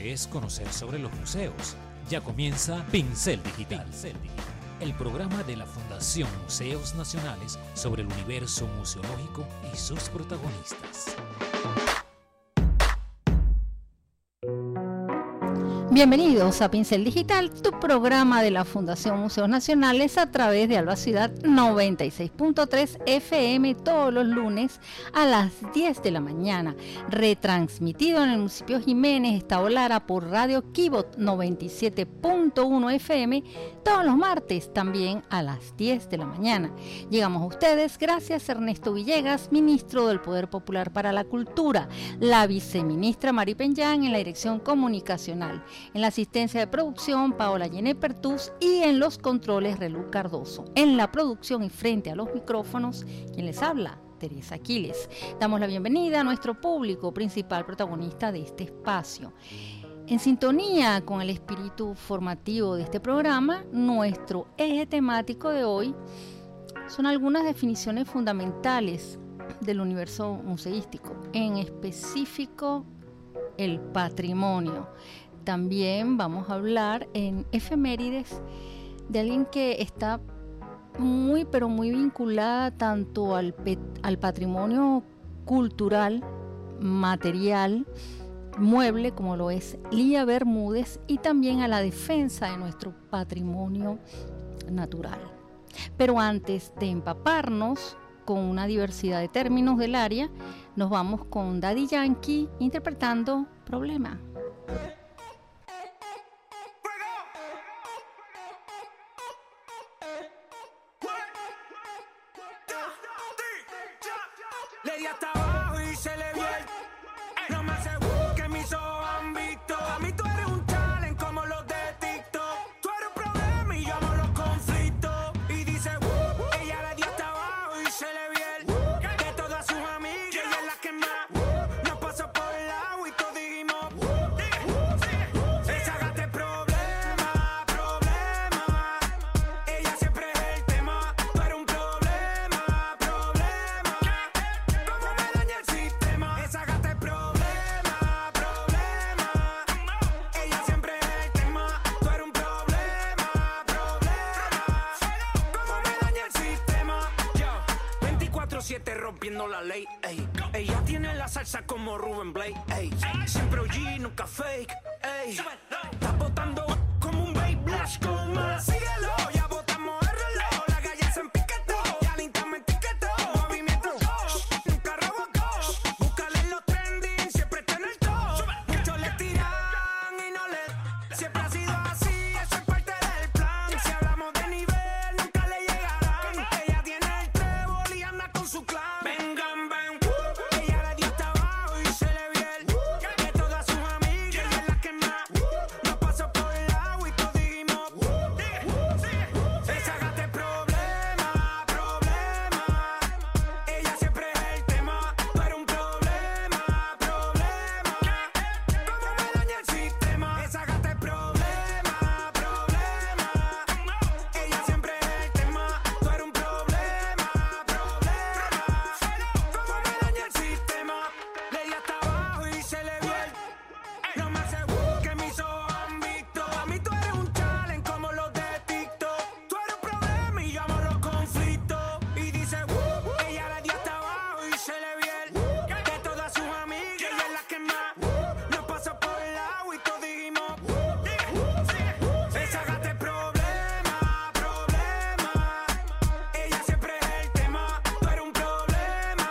interés conocer sobre los museos. Ya comienza Pincel Digital, el programa de la Fundación Museos Nacionales sobre el universo museológico y sus protagonistas. Bienvenidos a Pincel Digital, tu programa de la Fundación Museos Nacionales a través de Alba Ciudad 96.3 FM todos los lunes a las 10 de la mañana, retransmitido en el municipio Jiménez, Estado Lara por Radio Quibot 97.1 FM todos los martes también a las 10 de la mañana. Llegamos a ustedes gracias a Ernesto Villegas, ministro del Poder Popular para la Cultura, la viceministra Mari Penyán en la dirección comunicacional. En la asistencia de producción, Paola Yené Pertús, y en los controles, Relú Cardoso. En la producción y frente a los micrófonos, quien les habla, Teresa Aquiles. Damos la bienvenida a nuestro público principal protagonista de este espacio. En sintonía con el espíritu formativo de este programa, nuestro eje temático de hoy son algunas definiciones fundamentales del universo museístico, en específico el patrimonio. También vamos a hablar en efemérides de alguien que está muy vinculada tanto al patrimonio cultural, material, mueble, como lo es Lía Bermúdez, y también a la defensa de nuestro patrimonio natural. Pero antes de empaparnos con una diversidad de términos del área, nos vamos con Daddy Yankee interpretando Problema. Le di hasta abajo y se le vio el... No me aseguro que mis ojos han visto. A mí tú eres un talent como los de TikTok. Tú eres un problema y yo amo los conflictos. Y dice, ella le dio hasta abajo y se le vio el... De todas sus amigas, ella es la que más nos pasó por el agua y todos dijimos... Esa gata es problema. Ella siempre es el tema. Tú eres un problema. ¿Cómo me daña el sistema? Esa gata es problema. Ella siempre es el tema. Tú eres un problema. ¿Cómo me daña el sistema? Yo, 24/7 rompiendo la ley, ey. Ella tiene la salsa como Rubén Blade, ey. Siempre OG, nunca fake, ey. Está botando como un babe Blash con más. Síguelo, ya botamos el reloj. La calle se empiquetó, ya Linta me etiquetó. Movimiento nunca robocó. Búscale en los trending, siempre está en el top. Muchos le tiran y no le... Siempre ha sido así, eso es parte del plan. Si hablamos de nivel, nunca le llegarán. Ella tiene el trébol y anda con su clan. Vengan, ven, ella le dio hasta abajo y se le vio el... De todas sus amigas, ella es la que más nos pasó por el agua y todos dijimos... Esa gata es problema. Ella siempre es el tema. Tú eres un problema. ¿Cómo me daña el sistema? Esa gata es problema. Ella siempre es el tema. Tú eres un problema. ¿Cómo me daña el sistema? Le di hasta abajo y se le vio el... No me aseguro que mis ojos han visto. A mí tú eres un talent como los de TikTok. Tú eres un problema y yo amo los conflictos. Y dice, ella le dio hasta abajo y se le vio el... De todas sus amigas, ella es la que más nos pasó por el agua y todos dijimos... Esa gata es problema. Ella siempre es el tema. Tú eres un problema.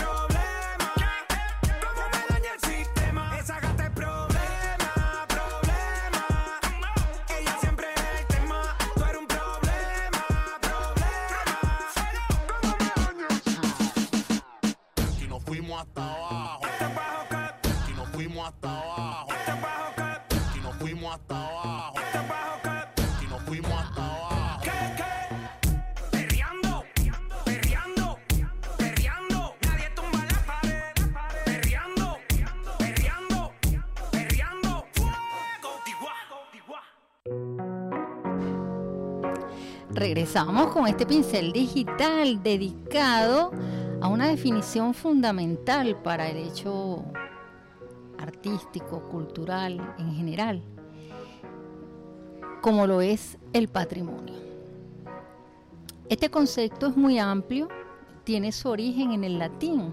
¿Cómo me daña el sistema? Esa gata es problema. Ella siempre es el tema. Tú eres un problema. ¿Cómo me daña el sistema? Y nos fuimos hasta abajo. Hasta abajo, Y nos fuimos hasta abajo. hasta abajo, Y nos fuimos hasta abajo. hasta abajo, Y nos fuimos hasta abajo. ¿qué? Perreando, nadie tumba la pared. Perreando, fuego, Tiguá. Regresamos con este pincel digital dedicado a una definición fundamental para el hecho artístico, cultural en general, como lo es el patrimonio. Este concepto es muy amplio, tiene su origen en el latín,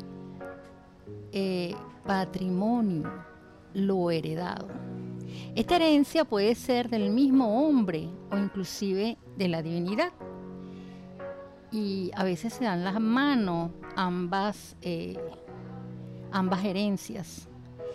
patrimonio, lo heredado. Esta herencia puede ser del mismo hombre o inclusive de la divinidad. Y a veces se dan las manos ambas herencias.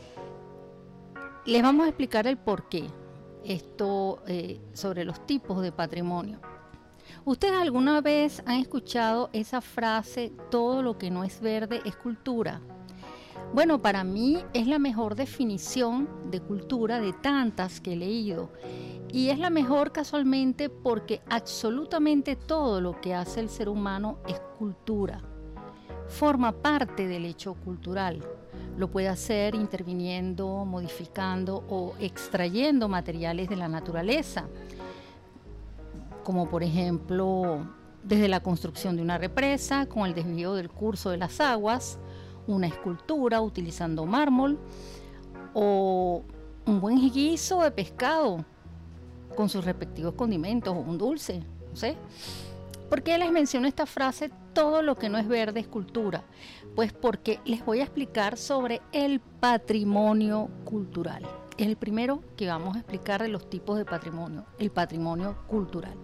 Les vamos a explicar el porqué, esto sobre los tipos de patrimonio. ¿Ustedes alguna vez han escuchado esa frase, todo lo que no es verde es cultura? Bueno, para mí es la mejor definición de cultura de tantas que he leído. Y es la mejor casualmente porque absolutamente todo lo que hace el ser humano es cultura. Forma parte del hecho cultural. Lo puede hacer interviniendo, modificando o extrayendo materiales de la naturaleza, como por ejemplo desde la construcción de una represa con el desvío del curso de las aguas, una escultura utilizando mármol o un buen guiso de pescado con sus respectivos condimentos o un dulce, no sé. ¿Por qué les menciono esta frase? Todo lo que no es verde es cultura. Pues porque les voy a explicar sobre el patrimonio cultural. Es el primero que vamos a explicar de los tipos de patrimonio, el patrimonio cultural.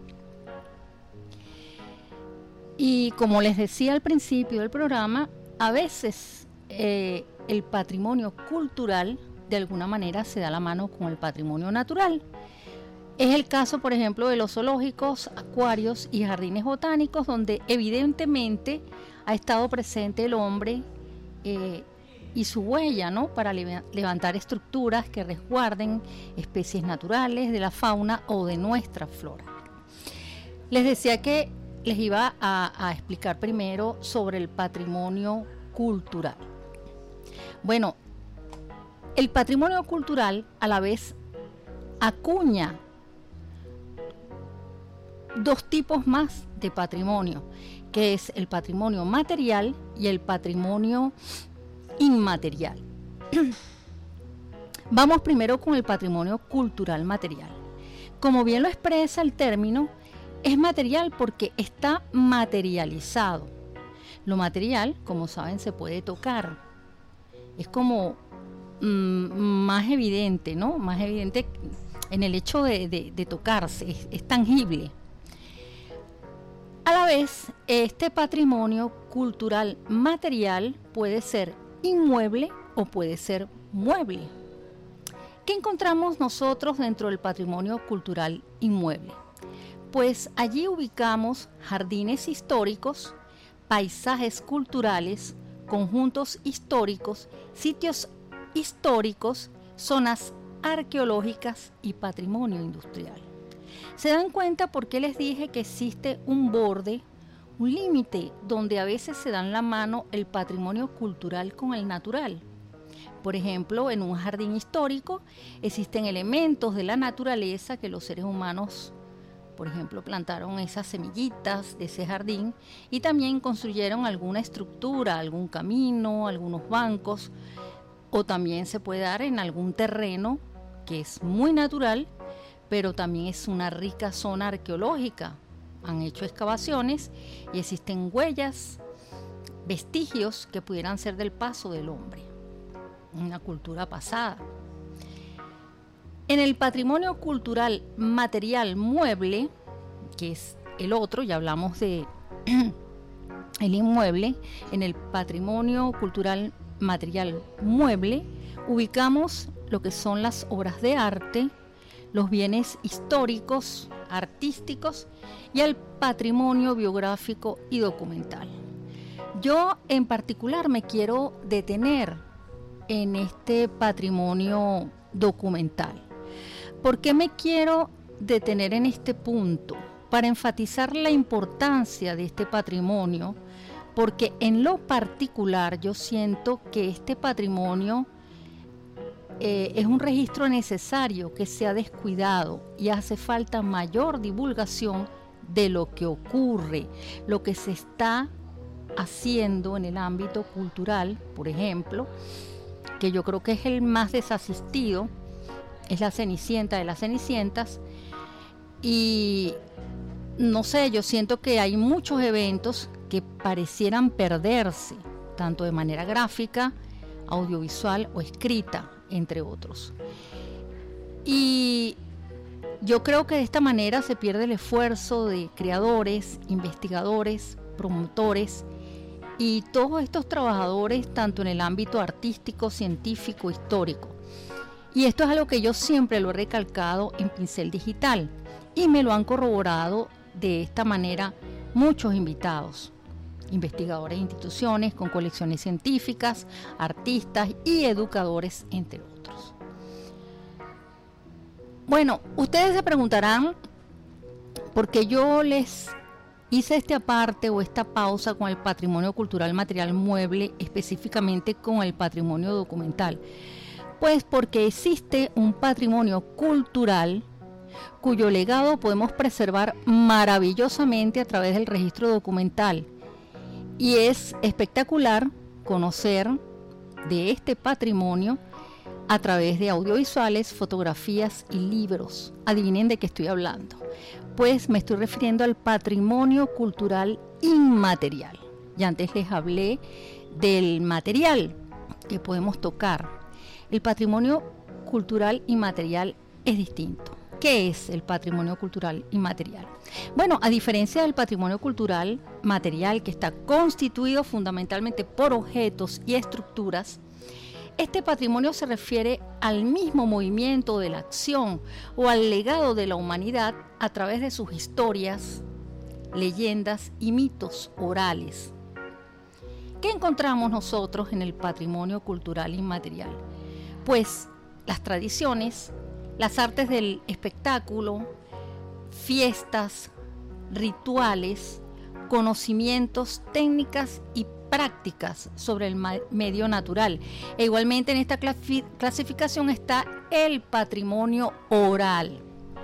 Y como les decía al principio del programa, a veces el patrimonio cultural de alguna manera se da la mano con el patrimonio natural. Es el caso, por ejemplo, de los zoológicos, acuarios y jardines botánicos, donde evidentemente ha estado presente el hombre y su huella, ¿no?, para levantar estructuras que resguarden especies naturales de la fauna o de nuestra flora. Les decía que les iba a explicar primero sobre el patrimonio cultural. Bueno, el patrimonio cultural a la vez acuña dos tipos más de patrimonio, que es el patrimonio material y el patrimonio inmaterial. Vamos primero con el patrimonio cultural material. Como bien lo expresa el término, es material porque está materializado. Lo material, como saben, se puede tocar. Es como más evidente, ¿no? Más evidente en el hecho de tocarse, es tangible. A la vez, este patrimonio cultural material puede ser inmueble o puede ser mueble. ¿Qué encontramos nosotros dentro del patrimonio cultural inmueble? Pues allí ubicamos jardines históricos, paisajes culturales, conjuntos históricos, sitios históricos, zonas arqueológicas y patrimonio industrial. ¿Se dan cuenta por qué les dije que existe un borde, un límite, donde a veces se dan la mano el patrimonio cultural con el natural? Por ejemplo, en un jardín histórico existen elementos de la naturaleza que los seres humanos, por ejemplo, plantaron esas semillitas de ese jardín y también construyeron alguna estructura, algún camino, algunos bancos, o también se puede dar en algún terreno que es muy natural, pero también es una rica zona arqueológica. Han hecho excavaciones y existen huellas, vestigios que pudieran ser del paso del hombre, una cultura pasada. En el patrimonio cultural material mueble, que es el otro, ya hablamos de el inmueble, en el patrimonio cultural material mueble ubicamos lo que son las obras de arte, los bienes históricos, artísticos y el patrimonio biográfico y documental. Yo en particular me quiero detener en este patrimonio documental. ¿Por qué me quiero detener en este punto? Para enfatizar la importancia de este patrimonio, porque en lo particular yo siento que este patrimonio es un registro necesario que se ha descuidado y hace falta mayor divulgación de lo que ocurre, lo que se está haciendo en el ámbito cultural, por ejemplo, que yo creo que es el más desasistido, es la Cenicienta de las Cenicientas. Y no sé, yo siento que hay muchos eventos que parecieran perderse, tanto de manera gráfica, audiovisual o escrita, entre otros. Y yo creo que de esta manera se pierde el esfuerzo de creadores, investigadores, promotores y todos estos trabajadores, tanto en el ámbito artístico, científico, histórico. Y esto es algo que yo siempre lo he recalcado en Pincel Digital y me lo han corroborado de esta manera muchos invitados, investigadores de instituciones con colecciones científicas, artistas y educadores, entre otros. Bueno, ustedes se preguntarán por qué yo les hice este aparte o esta pausa con el patrimonio cultural material mueble, específicamente con el patrimonio documental. Pues porque existe un patrimonio cultural cuyo legado podemos preservar maravillosamente a través del registro documental. Y es espectacular conocer de este patrimonio a través de audiovisuales, fotografías y libros. Adivinen de qué estoy hablando. Pues me estoy refiriendo al patrimonio cultural inmaterial. Ya antes les hablé del material que podemos tocar. El patrimonio cultural inmaterial es distinto. ¿Qué es el patrimonio cultural inmaterial? Bueno, a diferencia del patrimonio cultural material, que está constituido fundamentalmente por objetos y estructuras, este patrimonio se refiere al mismo movimiento de la acción o al legado de la humanidad a través de sus historias, leyendas y mitos orales. ¿Qué encontramos nosotros en el patrimonio cultural inmaterial? Pues las tradiciones, las artes del espectáculo, fiestas, rituales, conocimientos, técnicas y prácticas sobre el medio natural. E igualmente en esta clasificación está el patrimonio oral.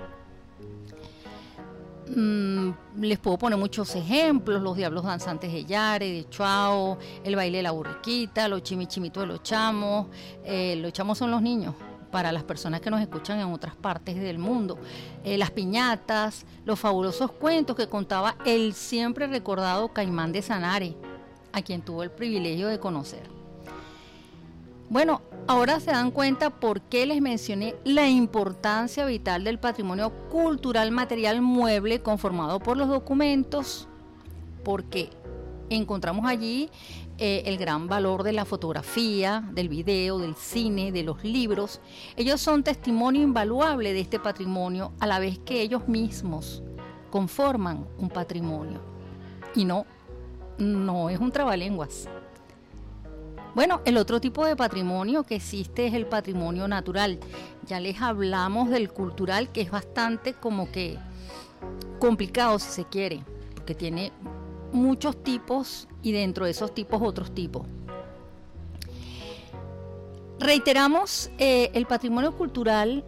Les puedo poner muchos ejemplos: los diablos danzantes de Yare, de Chuao, el baile de la burriquita, los chimichimitos de los chamos. Los chamos son los niños, para las personas que nos escuchan en otras partes del mundo. Las piñatas, los fabulosos cuentos que contaba el siempre recordado Caimán de Sanare, a quien tuvo el privilegio de conocer. Bueno, ahora se dan cuenta por qué les mencioné la importancia vital del patrimonio cultural material mueble conformado por los documentos, porque encontramos allí el gran valor de la fotografía, del video, del cine, de los libros. Ellos son testimonio invaluable de este patrimonio, a la vez que ellos mismos conforman un patrimonio. Y no es un trabalenguas. Bueno, el otro tipo de patrimonio que existe es el patrimonio natural. Ya les hablamos del cultural, que es bastante como que complicado, si se quiere, porque tiene muchos tipos y dentro de esos tipos otros tipos. Reiteramos, el patrimonio cultural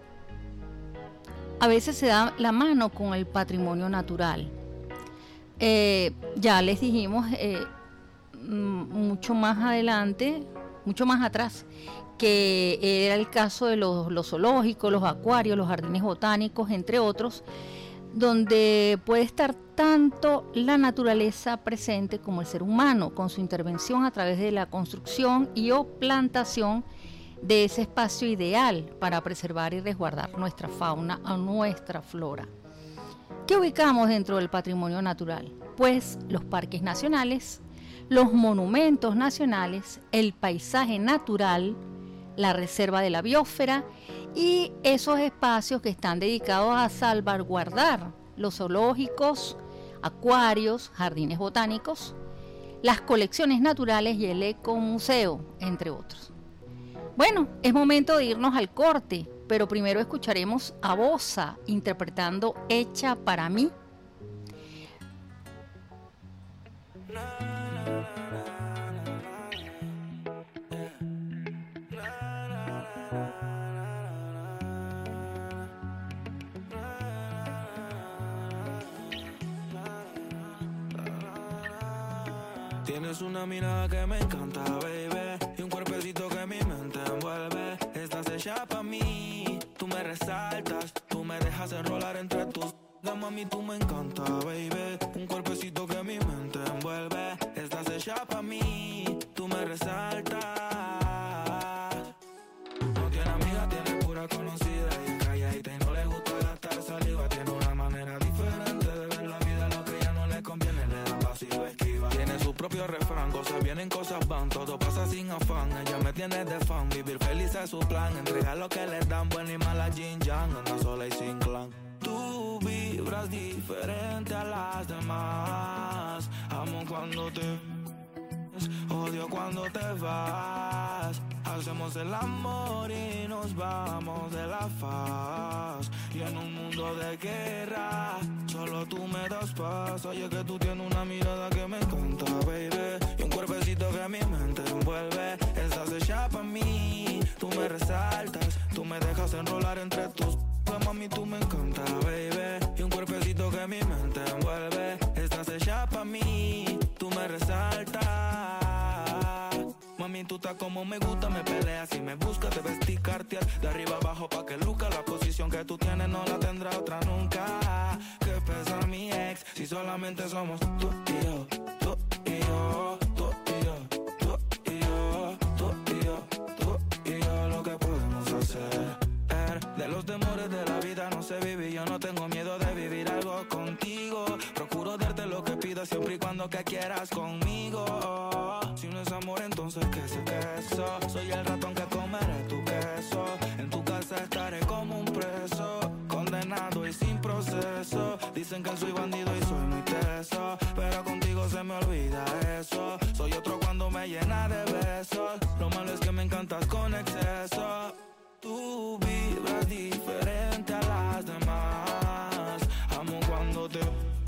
a veces se da la mano con el patrimonio natural. Ya les dijimos mucho más adelante, mucho más atrás, que era el caso de los zoológicos, los acuarios, los jardines botánicos, entre otros, donde puede estar tanto la naturaleza presente como el ser humano, con su intervención a través de la construcción y o plantación de ese espacio ideal para preservar y resguardar nuestra fauna o nuestra flora. ¿Qué ubicamos dentro del patrimonio natural? Pues los parques nacionales, los monumentos nacionales, el paisaje natural, la reserva de la biosfera y esos espacios que están dedicados a salvaguardar los zoológicos, acuarios, jardines botánicos, las colecciones naturales y el ecomuseo, entre otros. Bueno, es momento de irnos al corte, pero primero escucharemos a Bosa interpretando Hecha para mí. Tienes una mirada que me encanta, baby, y un cuerpecito que a mí chapa a mí. Tú me resaltas, tú me dejas enrolar entre tus... Mami, tú me encanta, baby. Un cuerpecito que mi mente envuelve. Estás hecha pa' mí, tú me resaltas. No tiene amiga, tiene pura conocida. Y es calladita y no le gusta gastar saliva. Tiene una manera diferente de ver la vida. Lo que ya no le conviene, le da paso y lo esquiva. Tiene su propio refrán, cosas vienen, cosas van. Todo pasa sin afán, ella me tiene de fan. Vivir feliz es su plan, entregar lo que le dan. Buena y mala Jin Yang, anda sola y sin clan. Tú vibras diferente a las demás. Amo cuando te ves, odio cuando te vas. Hacemos el amor y nos vamos de la faz. Y en un mundo de guerra, solo tú me das paz. Oye, que tú tienes una mirada que me encanta, baby. Y un cuerpecito que mi mente envuelve. Estás hecha pa' mí, tú me resaltas. Tú me dejas enrolar entre tus... Mami, tú me encanta, baby. Y un cuerpecito que mi mente envuelve. Estás hecha pa' mí, tú me resaltas. Mami, tú estás como me gusta, me peleas y me buscas. Te vestí Cartier de arriba abajo pa' que luzca. La posición que tú tienes no la tendrá otra nunca. Que pesa mi ex, si solamente somos tú y yo. Tú y yo, tú y yo, tú y yo, tú y yo, tú y yo. Lo que podemos hacer. De los temores de la vida no sé vivir. Yo no tengo miedo de vivir algo contigo. Procuro darte lo que pidas siempre y cuando que quieras conmigo. Si no es amor, entonces ¿qué es eso? Soy el ratón que comeré tu queso. En tu casa estaré como un preso, condenado y sin proceso. Dicen que soy bandido y soy muy teso, pero contigo se me olvida eso. Soy otro cuando me llena de besos. Lo malo es que me encantas con exceso. Tú vibras diferente a las demás. Amo cuando te...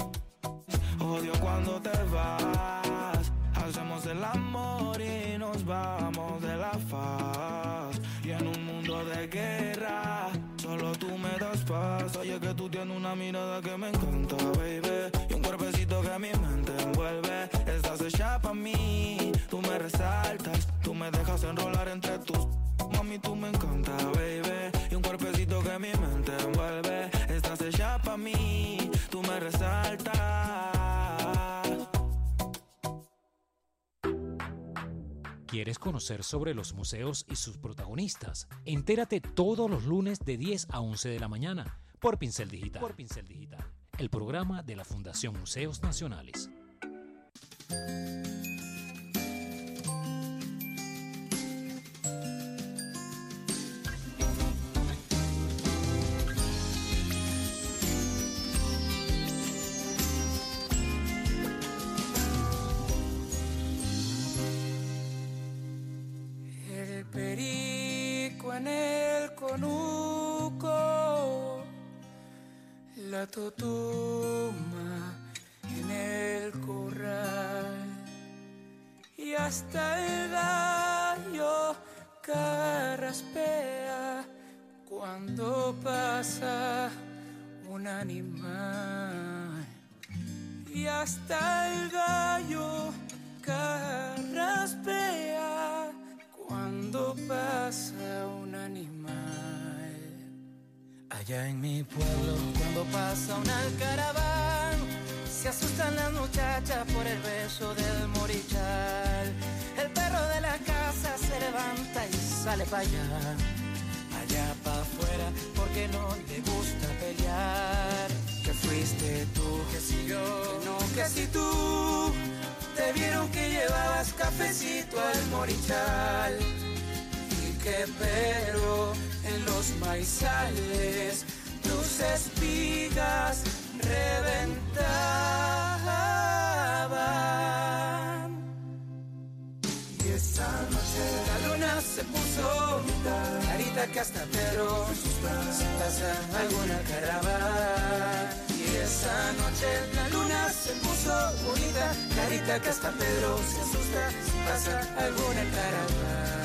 odio cuando te vas. Hacemos el amor y nos vamos de la faz. Y en un mundo de guerra, solo tú me das paz. Oye, que tú tienes una mirada que me encanta, baby. Y un cuerpecito que mi mente envuelve. Estás hecha pa' mí, tú me resaltas. Tú me dejas enrolar entre tus... Mami, tú me encanta, baby. Y un cuerpecito que mi mente envuelve. Estás hecha pa' mí, tú me resaltas. ¿Quieres conocer sobre los museos y sus protagonistas? Entérate todos los lunes de 10 a 11 de la mañana por Pincel Digital. El programa de la Fundación Museos Nacionales. En el conuco, la totuma en el corral y hasta el gallo carraspea cuando pasa un animal y hasta el gallo carraspea cuando pasa un animal. Allá en mi pueblo, cuando pasa un alcaraván, se asustan las muchachas por el beso del morichal. El perro de la casa se levanta y sale para allá, allá para afuera, porque no le gusta pelear. Que fuiste tú, que si yo, que no, que si tú. Te vieron que llevabas cafecito al morichal y que pero en los maizales tus espigas reventaban. Y esa noche la luna se puso clarita que hasta Pedro se pasa alguna caravana. Y esa noche la luna se puso bonita, clarita que hasta Pedro se asusta si pasa alguna caravana.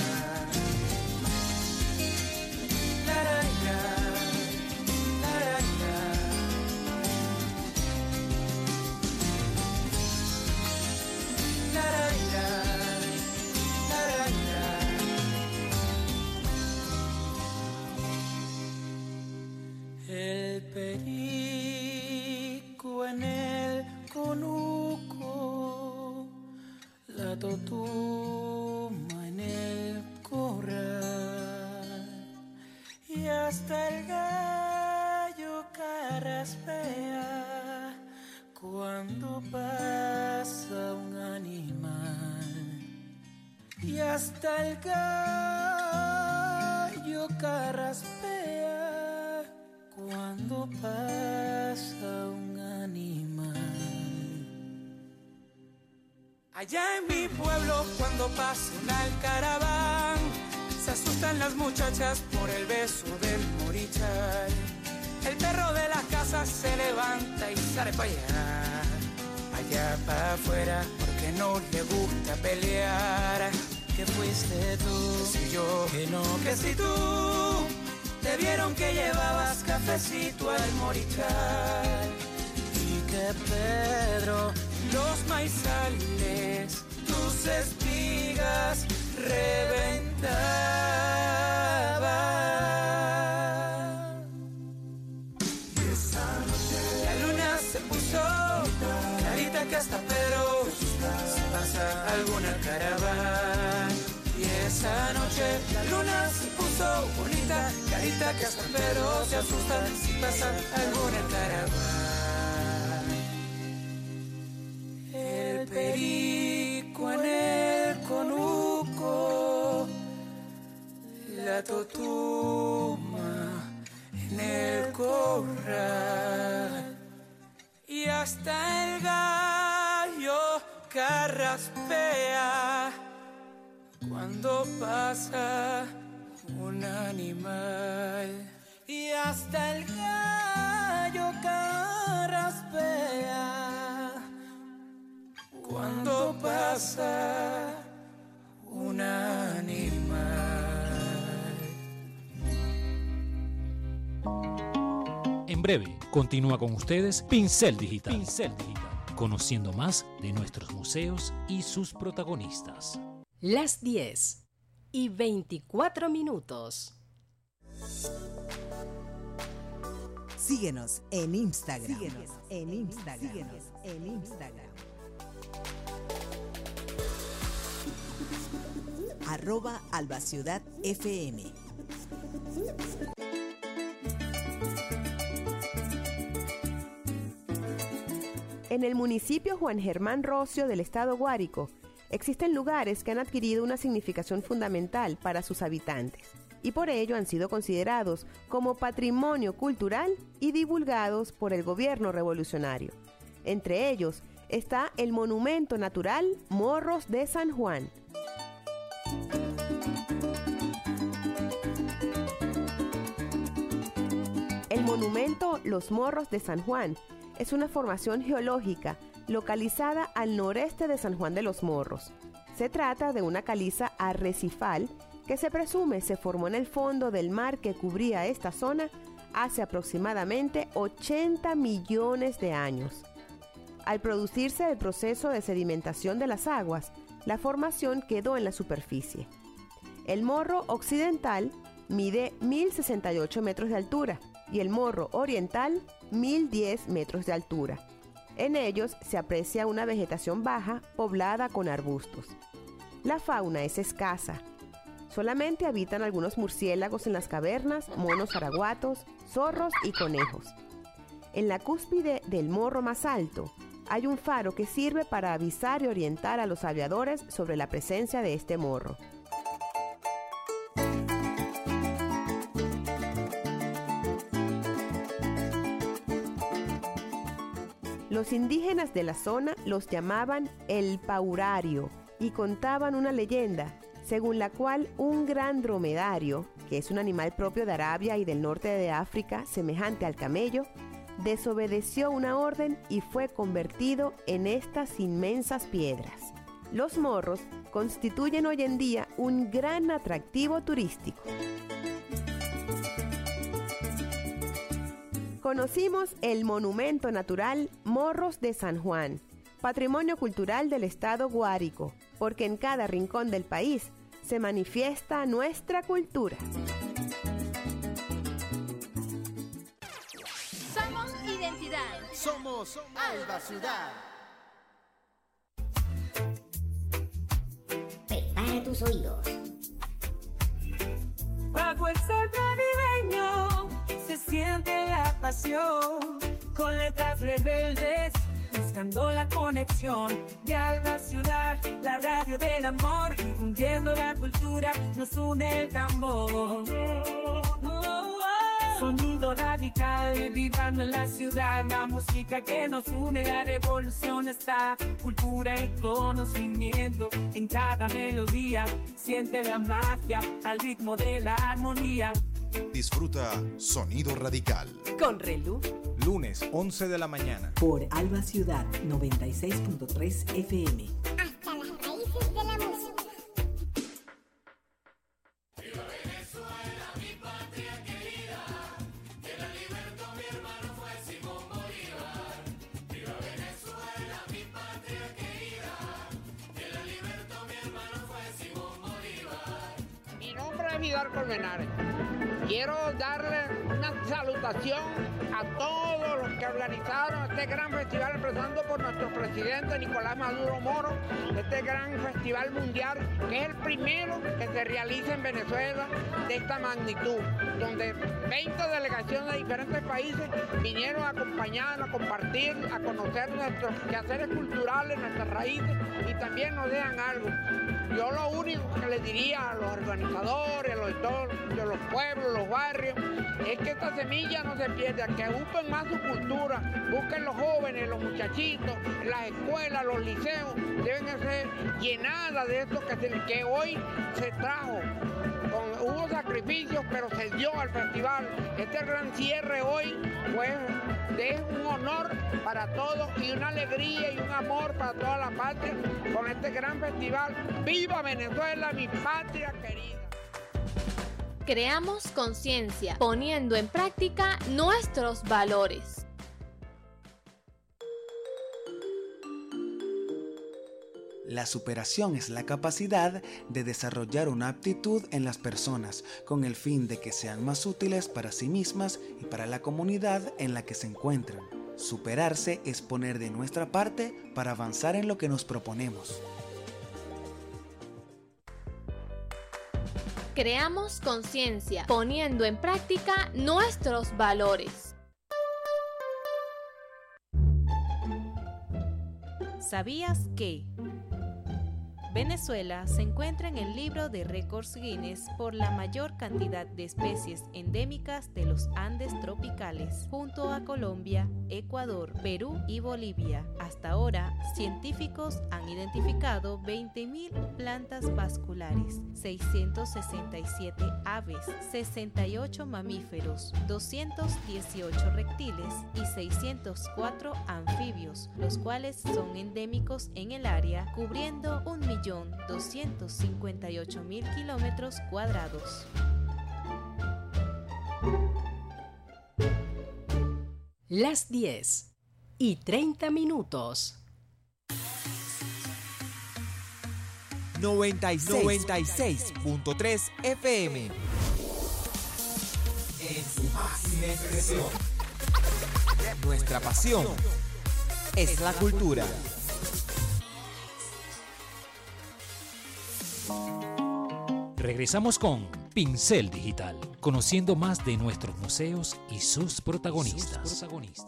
La, la, la, la, la, la. La, la, la, la, la, la. perico en el conuco, la totuma en el corral, y hasta el gallo carraspea cuando pasa un animal, y hasta el gallo carraspea cuando pasa un animal. Allá en mi pueblo cuando pasa un alcaraván, se asustan las muchachas por el beso del morichal. El perro de la casa se levanta y sale para allá para afuera, porque no le gusta pelear. Que fuiste tú, que si yo, que no, que si tú. Te vieron que llevabas cafecito al morichal, y que Pedro los maizales, tus espigas reventaba. La luna se puso clarita que hasta Pedro se pasa alguna caravana. Y esa noche la luna se puso bonita, clarita que hasta Pedro se asusta si pasa alguna caravana. El perico en el conuco, la totuma en el corral, y hasta el gallo carraspea cuando pasa un animal, y hasta el gallo carraspea cuando pasa un animal. En breve, continúa con ustedes Pincel Digital. Pincel Digital. Conociendo más de nuestros museos y sus protagonistas. Las 10:24. Síguenos en Instagram. @AlbaCiudadFM. En el municipio Juan Germán Rocio del estado Guárico, existen lugares que han adquirido una significación fundamental para sus habitantes y por ello han sido considerados como patrimonio cultural y divulgados por el gobierno revolucionario. Entre ellos está el monumento natural Morros de San Juan. El monumento Los Morros de San Juan es una formación geológica localizada al noreste de San Juan de los Morros. Se trata de una caliza arrecifal que se presume se formó en el fondo del mar que cubría esta zona hace aproximadamente 80 millones de años. Al producirse el proceso de sedimentación de las aguas, la formación quedó en la superficie. El morro occidental mide 1068 metros de altura y el morro oriental 1010 metros de altura. En ellos se aprecia una vegetación baja poblada con arbustos. La fauna es escasa. Solamente habitan algunos murciélagos en las cavernas, monos araguatos, zorros y conejos. En la cúspide del morro más alto hay un faro que sirve para avisar y orientar a los aviadores sobre la presencia de este morro. Los indígenas de la zona los llamaban el paurario y contaban una leyenda según la cual un gran dromedario, que es un animal propio de Arabia y del norte de África semejante al camello, desobedeció una orden y fue convertido en estas inmensas piedras. Los morros constituyen hoy en día un gran atractivo turístico. Conocimos el monumento natural Morros de San Juan, patrimonio cultural del estado Guárico, porque en cada rincón del país se manifiesta nuestra cultura. Ciudad. Somos Alba Ciudad. Prepara tus oídos. Bajo el sol navideño se siente la pasión, con letras rebeldes buscando la conexión de Alba Ciudad, la radio del amor, difundiendo la cultura, nos une el tambor. Sonido radical, vibrando en la ciudad, la música que nos une, la revolución está, cultura y conocimiento, en cada melodía, siente la magia, al ritmo de la armonía. Disfruta Sonido Radical. Con Relú. Lunes, 11 de la mañana. Por Alba Ciudad, 96.3 FM. Hasta las raíces de la música. ¡Viva Venezuela, mi patria querida! Que la libertó mi hermano fue Simón Bolívar. ¡Viva Venezuela, mi patria querida! Que la libertó mi hermano fue Simón Bolívar. Mi nombre es Vidal Colmenares. Quiero darle una salutación a todos los que organizaron este gran festival, empezando por nuestro presidente Nicolás Maduro Moro, este gran festival mundial, que es el primero que se realiza en Venezuela de esta magnitud, donde 20 delegaciones de diferentes países vinieron a acompañarnos, a compartir, a conocer nuestros quehaceres culturales, nuestras raíces, y también nos dejan algo. Yo lo único que les diría a los organizadores, de los pueblos, los barrios, es que esta semilla no se pierda, que ocupen más su cultura, busquen los jóvenes, los muchachitos, las escuelas, los liceos, deben ser llenadas de esto que hoy se trajo. Hubo sacrificios, pero se dio al festival. Este gran cierre hoy pues, es un honor para todos y una alegría y un amor para toda la patria con este gran festival. ¡Viva Venezuela, mi patria querida! Creamos conciencia, poniendo en práctica nuestros valores. La superación es la capacidad de desarrollar una aptitud en las personas con el fin de que sean más útiles para sí mismas y para la comunidad en la que se encuentran. Superarse es poner de nuestra parte para avanzar en lo que nos proponemos. Creamos conciencia, poniendo en práctica nuestros valores. ¿Sabías que Venezuela se encuentra en el libro de récords Guinness por la mayor cantidad de especies endémicas de los Andes tropicales, junto a Colombia, Ecuador, Perú y Bolivia? Hasta ahora, científicos han identificado 20.000 plantas vasculares, 667 aves, 68 mamíferos, 218 reptiles y 604 anfibios, los cuales son endémicos en el área, cubriendo 1.258.000 kilómetros cuadrados. Las 10:30. 96.3 FM. En su máxima expresión. Nuestra pasión es la cultura. Regresamos con Pincel Digital, conociendo más de nuestros museos y sus protagonistas.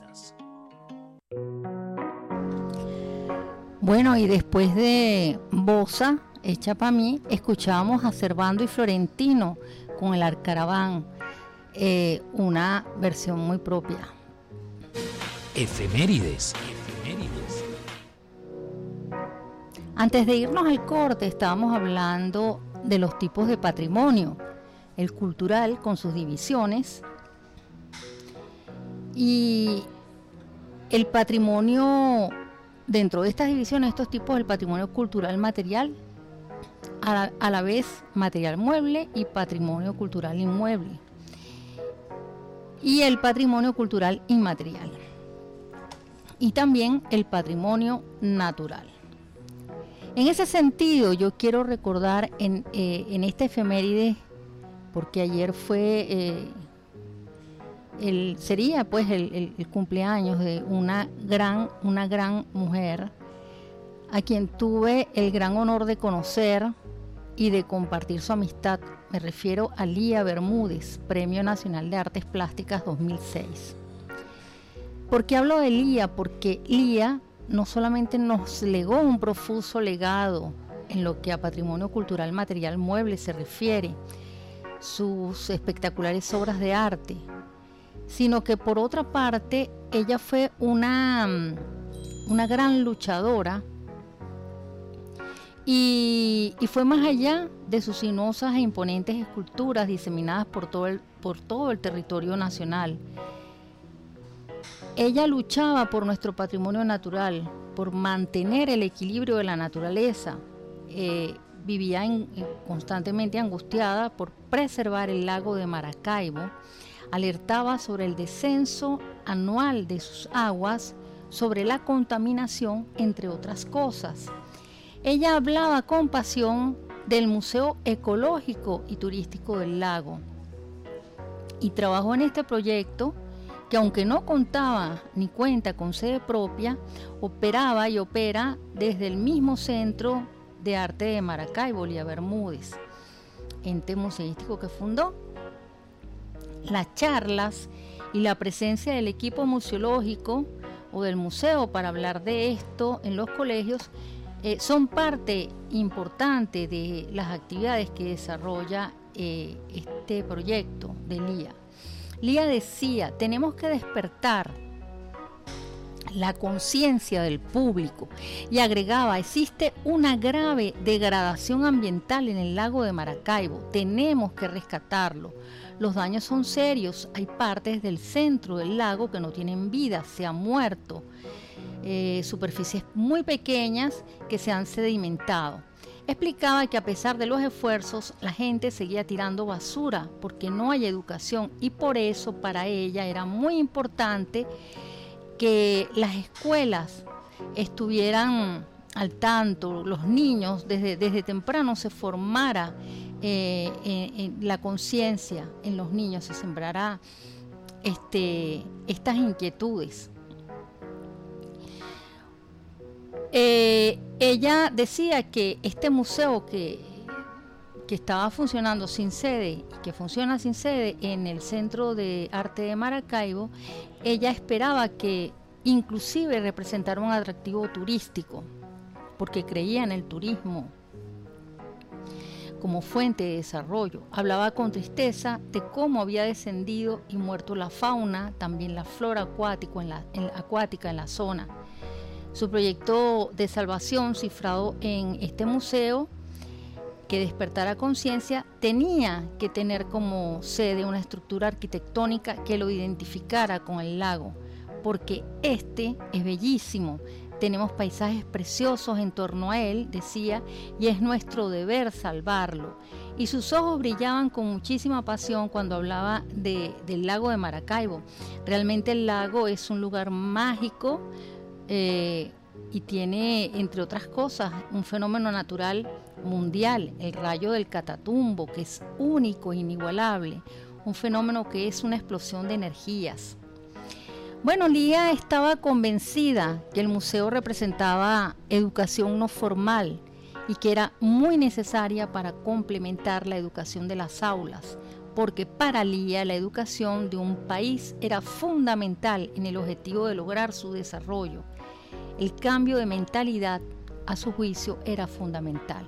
Bueno, y después de Bossa, hecha para mí, escuchábamos a Servando y Florentino con el Alcaraván, una versión muy propia. Efemérides. Antes de irnos al corte, estábamos hablando de los tipos de patrimonio, el cultural con sus divisiones y el patrimonio, dentro de estas divisiones, estos tipos del patrimonio cultural material, a la vez material mueble y patrimonio cultural inmueble, y el patrimonio cultural inmaterial, y también el patrimonio natural. En ese sentido, yo quiero recordar en esta efeméride, porque ayer fue sería pues el cumpleaños de una gran mujer a quien tuve el gran honor de conocer y de compartir su amistad. Me refiero a Lía Bermúdez, Premio Nacional de Artes Plásticas 2006. ¿Por qué hablo de Lía? Porque Lía no solamente nos legó un profuso legado en lo que a patrimonio cultural material mueble se refiere, sus espectaculares obras de arte, sino que por otra parte ella fue una gran luchadora y fue más allá de sus sinuosas e imponentes esculturas diseminadas por todo el territorio nacional. Ella luchaba por nuestro patrimonio natural, por mantener el equilibrio de la naturaleza. Vivía constantemente angustiada por preservar el lago de Maracaibo. Alertaba sobre el descenso anual de sus aguas, sobre la contaminación, entre otras cosas. Ella hablaba con pasión del Museo Ecológico y Turístico del Lago y trabajó en este proyecto que, aunque no contaba ni cuenta con sede propia, operaba y opera desde el mismo Centro de Arte de Maracaibo, Lía Bermúdez, ente museístico que fundó. Las charlas y la presencia del equipo museológico o del museo para hablar de esto en los colegios son parte importante de las actividades que desarrolla este proyecto de Lía. Lía decía, tenemos que despertar la conciencia del público, y agregaba, existe una grave degradación ambiental en el lago de Maracaibo, tenemos que rescatarlo. Los daños son serios, hay partes del centro del lago que no tienen vida, se han muerto, superficies muy pequeñas que se han sedimentado. Explicaba que a pesar de los esfuerzos, la gente seguía tirando basura porque no hay educación, y por eso para ella era muy importante que las escuelas estuvieran al tanto, los niños desde temprano se formara en la conciencia en los niños, se sembrará estas inquietudes. Ella decía que este museo que estaba funcionando sin sede y que funciona sin sede en el Centro de Arte de Maracaibo, ella esperaba que inclusive representara un atractivo turístico, porque creía en el turismo como fuente de desarrollo. Hablaba con tristeza de cómo había descendido y muerto la fauna, también la flora acuática en la zona. Su proyecto de salvación, cifrado en este museo, que despertara conciencia, tenía que tener como sede una estructura arquitectónica que lo identificara con el lago, porque este es bellísimo, tenemos paisajes preciosos en torno a él, decía, y es nuestro deber salvarlo. Y sus ojos brillaban con muchísima pasión cuando hablaba del lago de Maracaibo. Realmente el lago es un lugar mágico y tiene, entre otras cosas, un fenómeno natural mundial, el rayo del Catatumbo, que es único e inigualable, un fenómeno que es una explosión de energías. Bueno, Lía estaba convencida que el museo representaba educación no formal y que era muy necesaria para complementar la educación de las aulas, porque para Lía la educación de un país era fundamental en el objetivo de lograr su desarrollo. El cambio de mentalidad, a su juicio, era fundamental.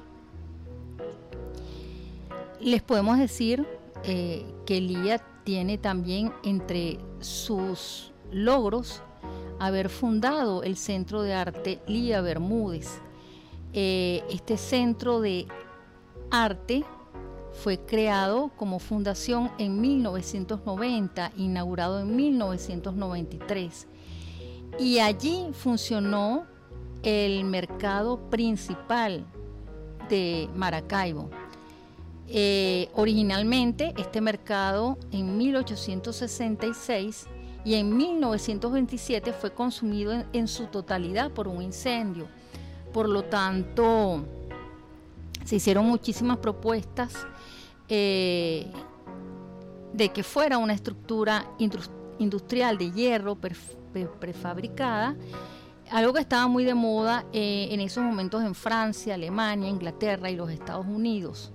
Les podemos decir que Lía tiene también entre sus logros haber fundado el Centro de Arte Lía Bermúdez. Este centro de arte fue creado como fundación en 1990, inaugurado en 1993, y allí funcionó el mercado principal de Maracaibo. Originalmente este mercado en 1866 y en 1927 fue consumido en su totalidad por un incendio. Por lo tanto, se hicieron muchísimas propuestas de de que fuera una estructura industrial de hierro prefabricada, algo que estaba muy de moda en esos momentos en Francia, Alemania, Inglaterra y los Estados Unidos.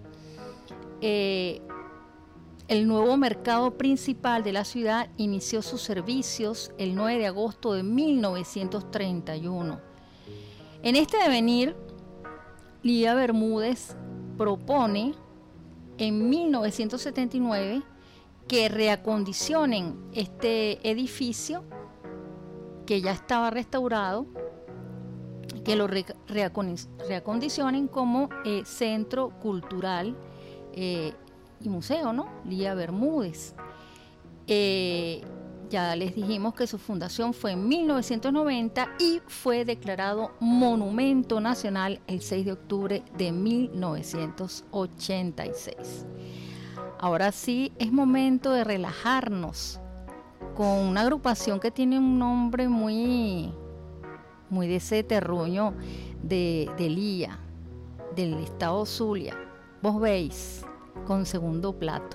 El nuevo mercado principal de la ciudad inició sus servicios el 9 de agosto de 1931. En este devenir, Lía Bermúdez propone en 1979 que reacondicionen este edificio que ya estaba restaurado, que lo reacondicionen como centro cultural y museo, ¿no? Lía Bermúdez. Ya les dijimos que su fundación fue en 1990 y fue declarado Monumento Nacional el 6 de octubre de 1986. Ahora sí es momento de relajarnos con una agrupación que tiene un nombre muy de ese terruño de Lía, del estado Zulia. Vos veis, con Segundo Plato.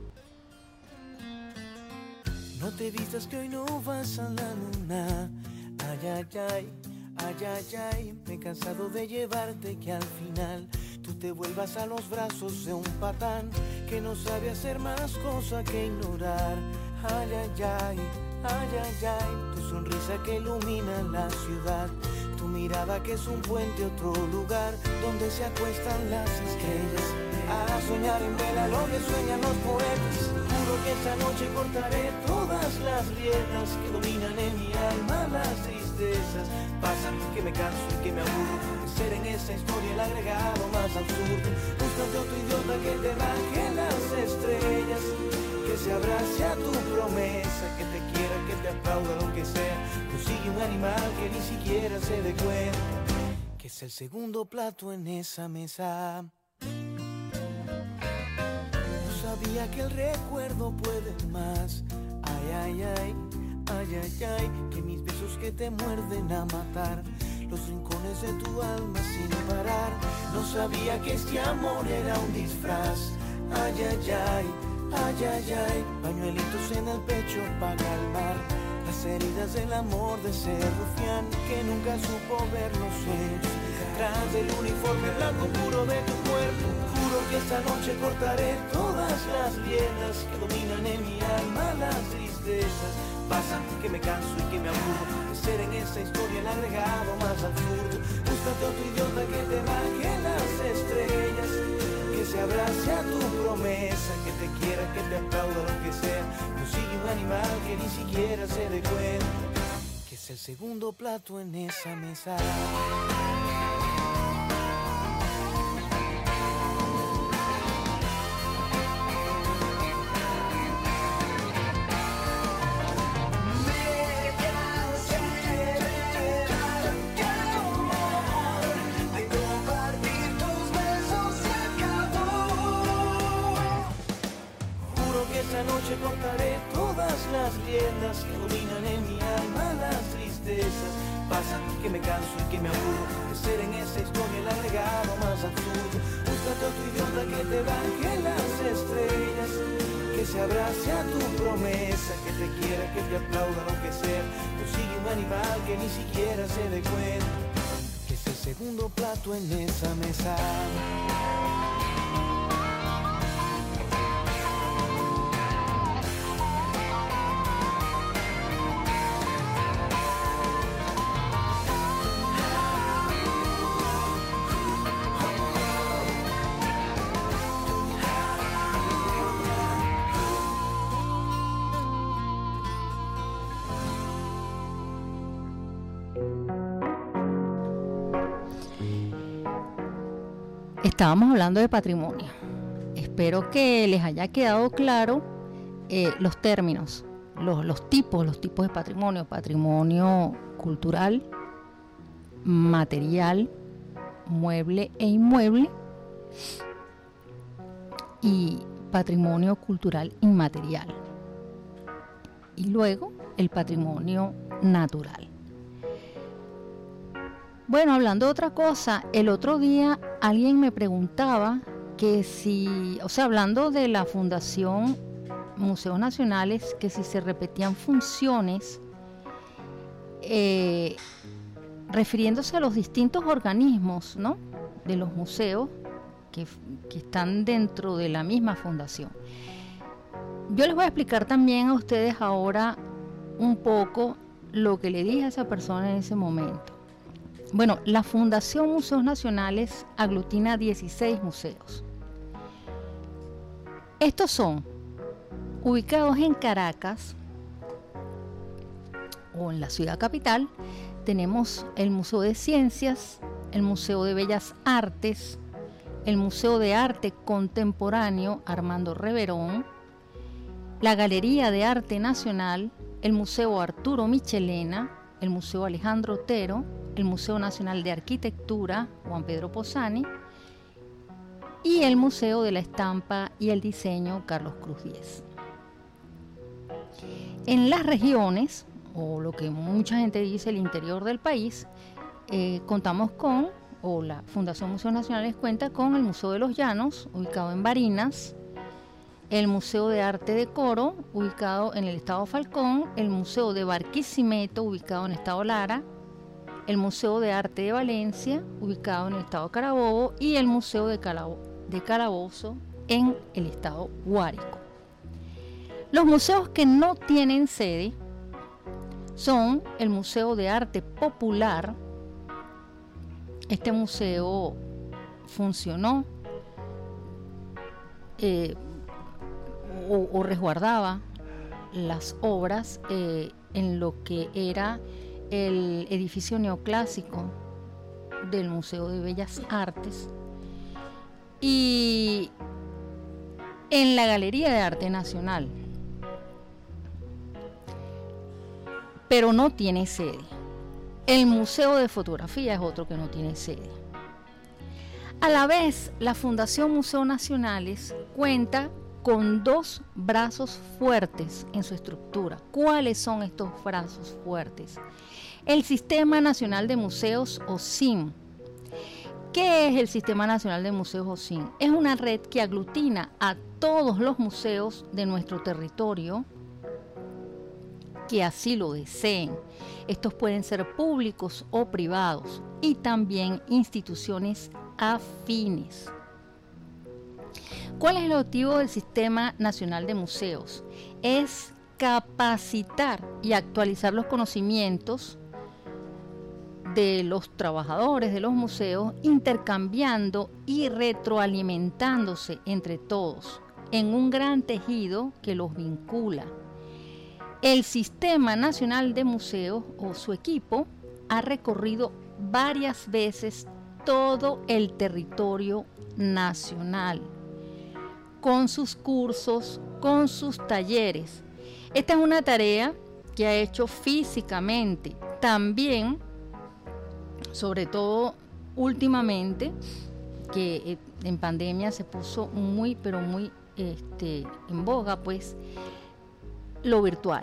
No te vistas que hoy no vas a la luna. Ay, ay, ay, ay, ay, ay. Me he cansado de llevarte que al final tú te vuelvas a los brazos de un patán que no sabe hacer más cosa que ignorar. Ay, ay, ay, ay, ay, ay. Tu sonrisa que ilumina la ciudad. Tu mirada que es un puente a otro lugar donde se acuestan las estrellas. A soñar en vela lo que sueñan los poetas. Juro que esta noche cortaré todas las riendas que dominan en mi alma las tristezas. Pasan que me canso y que me aburro de ser en esa historia el agregado más absurdo. Búscate otro idiota que te baje las estrellas, que se abrace a tu promesa, que te quiera, que te aplauda lo que sea. Consigue un animal que ni siquiera se dé cuenta que es el segundo plato en esa mesa. Sabía que el recuerdo puede más. Ay, ay, ay, ay, ay, ay. Que mis besos que te muerden a matar los rincones de tu alma sin parar. No sabía que este amor era un disfraz. Ay, ay, ay, ay, ay, ay. Pañuelitos en el pecho para calmar las heridas del amor de ese rufián que nunca supo ver los sueños tras del uniforme blanco puro de tu cuerpo. Juro que esta noche cortaré todas las riendas que dominan en mi alma las tristezas. Pasan que me canso y que me aburro de ser en esta historia el agregado más absurdo. Búscate otro idiota que te baje las estrellas, que se abrace a tu promesa, que te quiera, que te aplauda lo que sea. Consigue un animal que ni siquiera se dé cuenta que es el segundo plato en esa mesa. Cortaré todas las riendas que dominan en mi alma las tristezas. Pasan que me canso y que me aburro de ser en esa historia el agregado más absurdo. Búscate otro idiota que te baje las estrellas, que se abrace a tu promesa, que te quiera, que te aplauda lo que sea. Consigue un animal que ni siquiera se dé cuenta que es el segundo plato en esa mesa. Estábamos hablando de patrimonio. Espero que les haya quedado claro los términos, los tipos de patrimonio. Patrimonio cultural, material, mueble e inmueble, y patrimonio cultural inmaterial. Y luego el patrimonio natural. Bueno, hablando de otra cosa, el otro día alguien me preguntaba que si, hablando de la Fundación museos nacionales que si se repetían funciones, refiriéndose a los distintos organismos, ¿no?, de los museos que están dentro de la misma fundación. Yo les voy a explicar también a ustedes ahora un poco lo que le dije a esa persona en ese momento. Bueno, la Fundación Museos Nacionales aglutina 16 museos. Estos son ubicados en Caracas o en la ciudad capital. Tenemos el Museo de Ciencias, el Museo de Bellas Artes, el Museo de Arte Contemporáneo Armando Reverón, la Galería de Arte Nacional, el Museo Arturo Michelena, el Museo Alejandro Otero, el Museo Nacional de Arquitectura Juan Pedro Posani y el Museo de la Estampa y el Diseño Carlos Cruz Diez. En las regiones, o lo que mucha gente dice el interior del país, contamos con, o la Fundación Museos Nacionales cuenta con el Museo de los Llanos, ubicado en Barinas, el Museo de Arte de Coro, ubicado en el estado Falcón, el Museo de Barquisimeto, ubicado en el estado Lara, el Museo de Arte de Valencia, ubicado en el estado Carabobo, y el Museo de Calabozo, en el estado Guárico. Los museos que no tienen sede son el Museo de Arte Popular. Este museo funcionó o resguardaba las obras en lo que era el edificio neoclásico del Museo de Bellas Artes y en la Galería de Arte Nacional, pero no tiene sede. El Museo de Fotografía es otro que no tiene sede. A la vez, la Fundación Museos Nacionales cuenta con dos brazos fuertes en su estructura. ¿Cuáles son estos brazos fuertes? El Sistema Nacional de Museos, o SIM. ¿Qué es el Sistema Nacional de Museos, o SIM? Es una red que aglutina a todos los museos de nuestro territorio que así lo deseen. Estos pueden ser públicos o privados y también instituciones afines. ¿Cuál es el objetivo del Sistema Nacional de Museos? Es capacitar y actualizar los conocimientos de los trabajadores de los museos, intercambiando y retroalimentándose entre todos en un gran tejido que los vincula. El Sistema Nacional de Museos o su equipo ha recorrido varias veces todo el territorio nacional, con sus cursos, con sus talleres. Esta es una tarea que ha hecho físicamente. También, sobre todo últimamente, que en pandemia se puso muy, pero muy en boga, pues, lo virtual.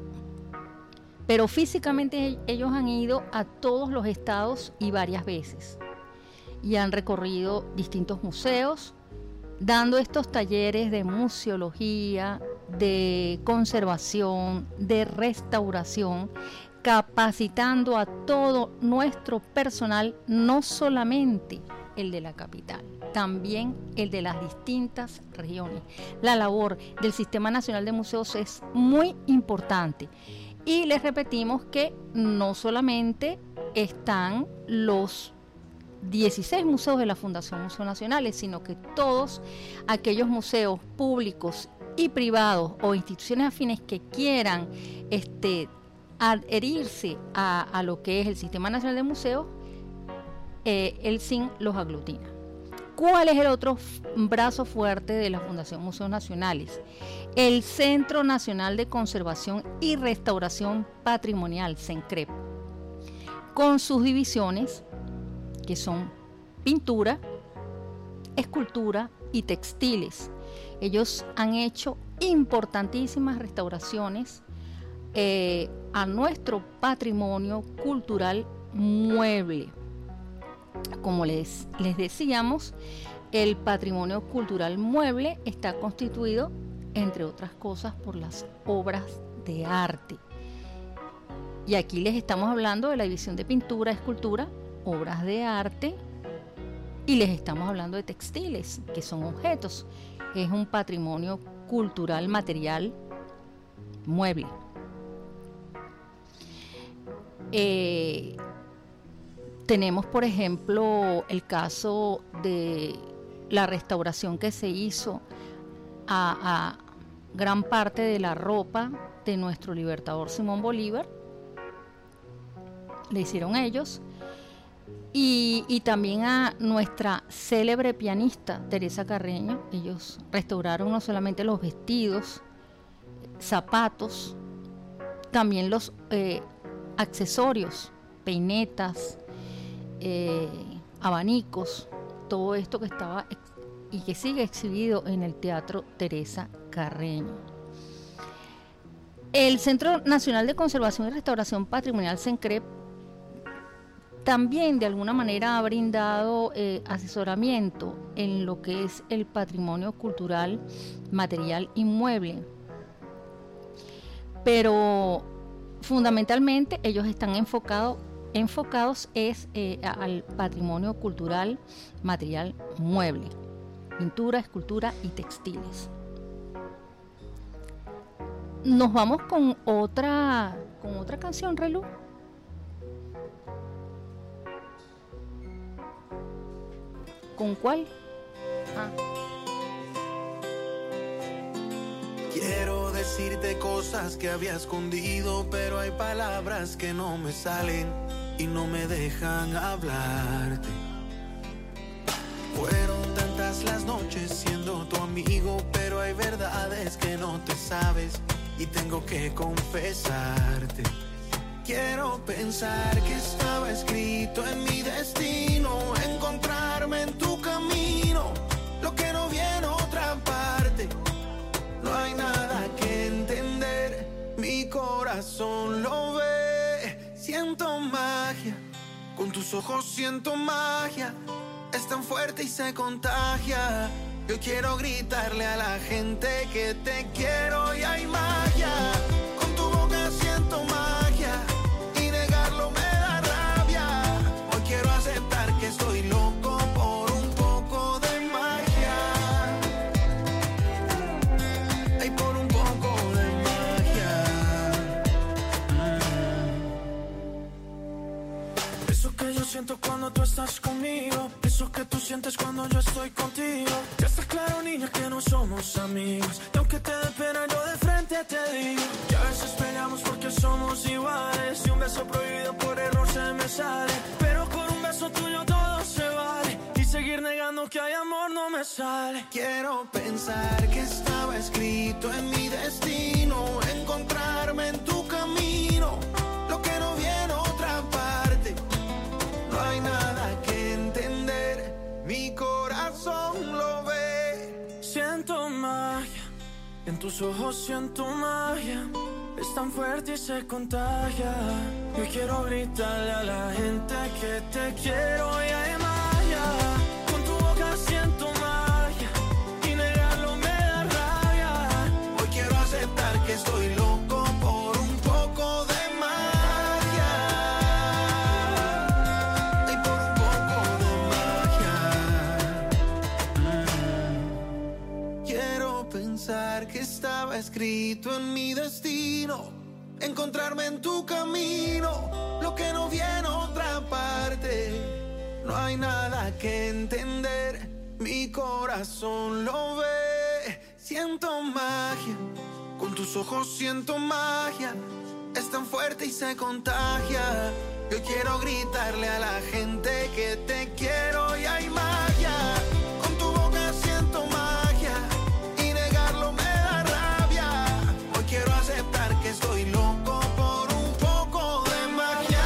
Pero físicamente ellos han ido a todos los estados y varias veces. Y han recorrido distintos museos, dando estos talleres de museología, de conservación, de restauración, capacitando a todo nuestro personal, no solamente el de la capital, también el de las distintas regiones. La labor del Sistema Nacional de Museos es muy importante. Y les repetimos que no solamente están los 16 museos de la Fundación Museos Nacionales, sino que todos aquellos museos públicos y privados o instituciones afines que quieran adherirse a lo que es el Sistema Nacional de Museos, el SIN los aglutina. ¿Cuál es el otro brazo fuerte de la Fundación Museos Nacionales? El Centro Nacional de Conservación y Restauración Patrimonial, CENCREP, con sus divisiones que son pintura, escultura y textiles. Ellos han hecho importantísimas restauraciones a nuestro patrimonio cultural mueble. Como les decíamos, el patrimonio cultural mueble está constituido entre otras cosas, por las obras de arte. Y aquí les estamos hablando de la división de pintura, escultura, obras de arte, y les estamos hablando de textiles, que son objetos. Es un patrimonio cultural, material, mueble. Tenemos, por ejemplo, el caso de la restauración que se hizo a gran parte de la ropa de nuestro libertador Simón Bolívar. Le hicieron ellos. Y también a nuestra célebre pianista Teresa Carreño. Ellos restauraron no solamente los vestidos, zapatos, también los accesorios, peinetas, abanicos, todo esto que estaba y que sigue exhibido en el Teatro Teresa Carreño. El Centro Nacional de Conservación y Restauración Patrimonial, CENCREP, también de alguna manera ha brindado asesoramiento en lo que es el patrimonio cultural, material inmueble. Pero fundamentalmente ellos están enfocados al patrimonio cultural, material mueble, pintura, escultura y textiles. Nos vamos con otra canción, Relu. ¿Con cuál? Quiero decirte cosas que había escondido, pero hay palabras que no me salen y no me dejan hablarte. Fueron tantas las noches siendo tu amigo, pero hay verdades que no te sabes y tengo que confesarte. Quiero pensar que estaba escrito en mi destino, encontrarme en tu camino, lo que no viene otra parte. No hay nada que entender, mi corazón lo ve. Siento magia, con tus ojos siento magia, es tan fuerte y se contagia. Yo quiero gritarle a la gente que te quiero y hay magia. Con tu boca siento magia y negarlo me da rabia. Hoy quiero aceptar que estoy loco por un poco de magia. Ay, por un poco de magia. Eso que yo siento cuando tú estás conmigo, eso que tú sientes cuando yo estoy contigo. Ya está claro, niña, que no somos amigos, y aunque te dé pena yo de frente te digo que a veces peleamos porque somos iguales, y un beso prohibido por error se me sale, pero con un beso tuyo todo se vale, y seguir negando que hay amor no me sale. Quiero pensar que estaba escrito en mi destino, encontrarme en tu camino, lo que no viene otra parte. No hay nada que entender, mi corazón lo ve. Siento magia, en tus ojos siento magia, es tan fuerte y se contagia. Yo quiero gritarle a la gente que te quiero y hay magia. Con tu boca siento magia y negarlo me da rabia. Hoy quiero aceptar que estoy loco por un poco de que estaba escrito en mi destino, encontrarme en tu camino, lo que no viene otra parte. No hay nada que entender, mi corazón lo ve. Siento magia, con tus ojos siento magia, es tan fuerte y se contagia. Yo quiero gritarle a la gente que te quiero y hay magia. Con tu boca siento magia y negarlo me da rabia. Hoy quiero aceptar que estoy loco por un poco de magia.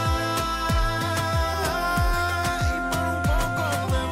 Y por un poco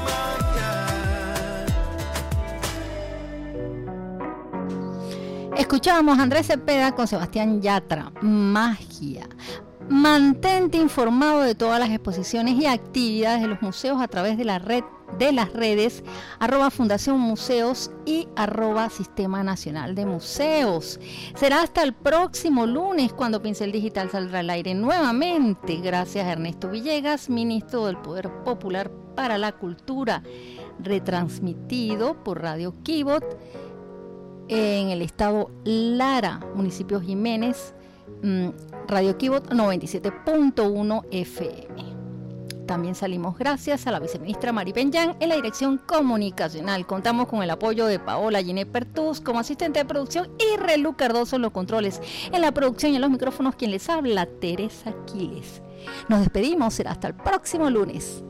de magia. Escuchábamos a Andrés Cepeda con Sebastián Yatra, Magia. Mantente informado de todas las exposiciones y actividades de los museos a través de la red de las redes @Fundación Museos y @Sistema Nacional de Museos. Será hasta el próximo lunes cuando Pincel Digital saldrá al aire nuevamente. Gracias a Ernesto Villegas, ministro del Poder Popular para la Cultura, retransmitido por Radio Quibot en el estado Lara, municipio Jiménez, Radio Quibot 97.1 FM. También salimos gracias a la viceministra Mari Penyán en la dirección comunicacional. Contamos con el apoyo de Paola Giné Pertús como asistente de producción y Relú Cardoso en los controles. En la producción y en los micrófonos, quien les habla, Teresa Quiles. Nos despedimos, será hasta el próximo lunes.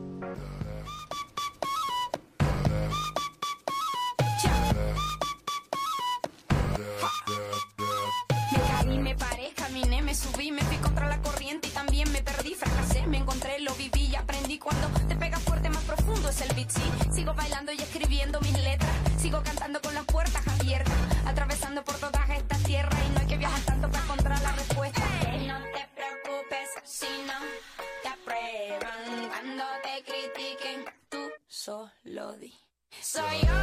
Me paré, caminé, me subí, me fui contra la corriente y también me perdí, fracasé, me encontré, lo viví y aprendí. Cuando te pega fuerte, más profundo es el beat, sí. Sigo bailando y escribiendo mis letras, sigo cantando con las puertas abiertas, atravesando por todas estas tierras y no hay que viajar tanto para encontrar la respuesta. No te preocupes si no te aprueban, cuando te critiquen, tú solo di. Soy yo.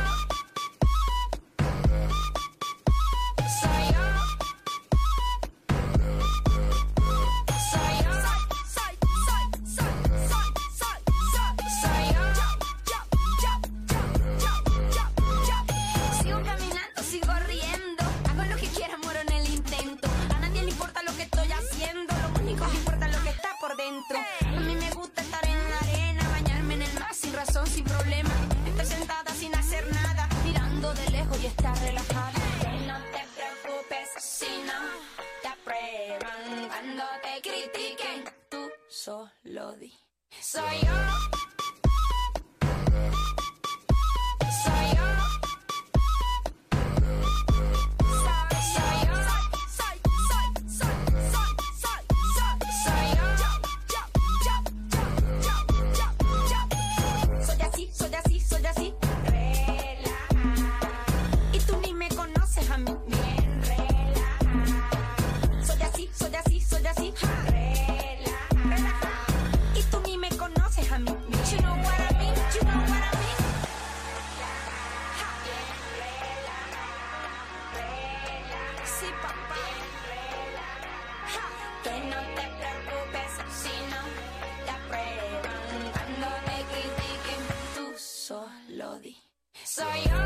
A mí me gusta estar en la arena, bañarme en el mar sin razón, sin problema, estar sentada sin hacer nada, mirando de lejos y estar relajada. No te preocupes si no te aprueban, cuando te critiquen, tú solo di. Soy yo. Soy yo.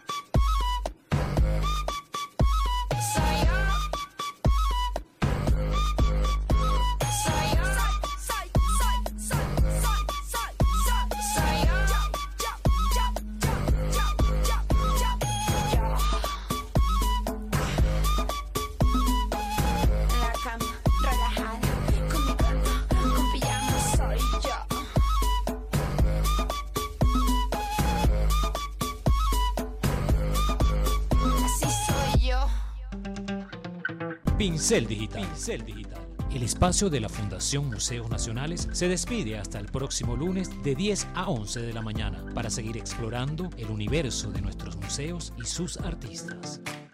Pincel Digital. El espacio de la Fundación Museos Nacionales se despide hasta el próximo lunes de 10 a 11 de la mañana para seguir explorando el universo de nuestros museos y sus artistas.